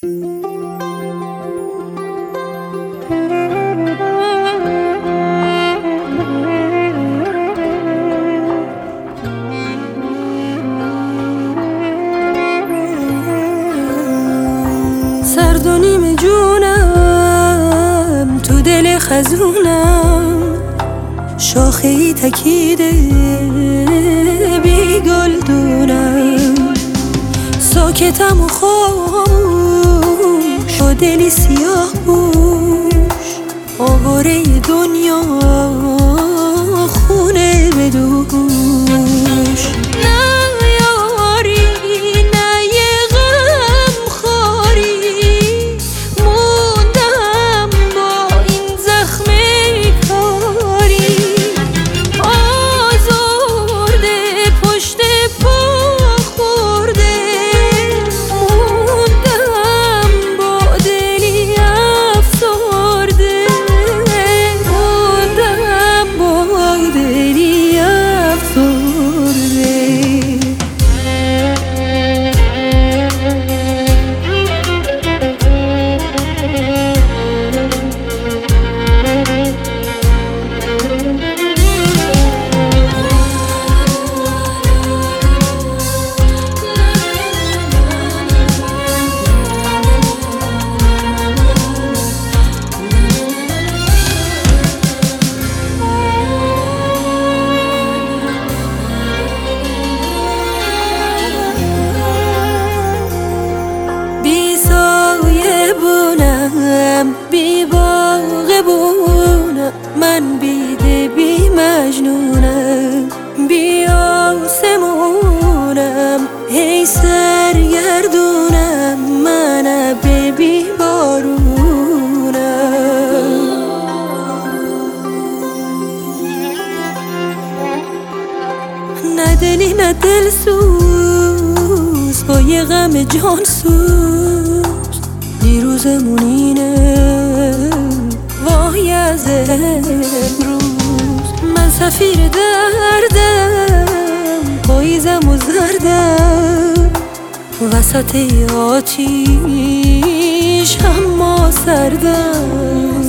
سرد و نیم جونم تو دل خزونم، شاخه ای تکیده بی گلدونم، ساکتم و خاموش و دلی سیاه بوش، آواره دنیا خونه بدوش. بی باغبونم، من بیده بی مجنونم، بی آسمونم، هی سرگردونم، من بی بارونم. نه دلی نه دل سوز با یه غم جان سوز، دیروزمون اینه وای از امروز. من سفیر دردم، پاییزم و زردم، وسط آتیش اما سردم.